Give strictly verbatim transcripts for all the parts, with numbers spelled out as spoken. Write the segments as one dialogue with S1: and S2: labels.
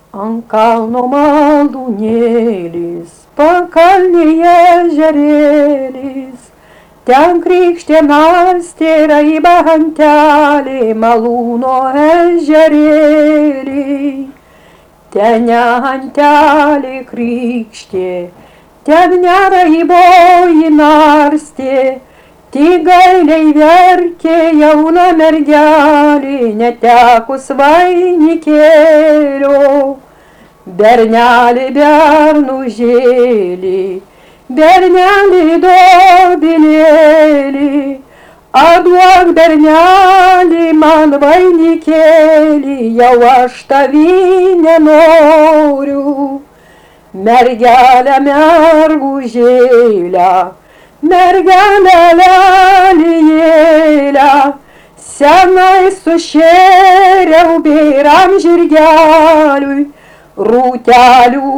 S1: Ant kalno malūnėlis, pakalnėje ežerėlis, ten krikštė nastė raiba antelė, malūno ežerėlį. Ten ne antelė krikštė, ten ne raiboji narstė, tik gailiai verkė jauna mergelė, netekus vainikėlio. Bernelį bernužėlį, bernelį dobilėlį, atduok bernelį man vainikėlį, jau aš tavį nenoriu. Mergelę mergužėlę, mergelę lelijėlę, senai sušėriau bėram žirgeliui, rūtelių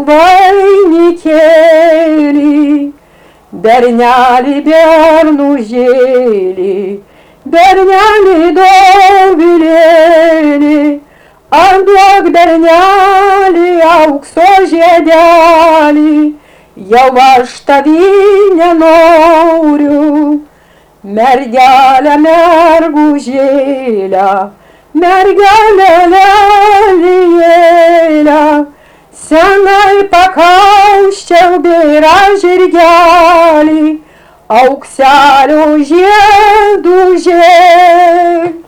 S1: vainikėlį. Bernelį bernužėlį, bernelį dovilėlį, atduok bernelį aukso žiedelį, jau aš tavį nenoriu. Mergelę mergužėlę, mergelę lelijėlę, senai pakausčiau bėrą žirgelį, aukselio žiedų žėlį.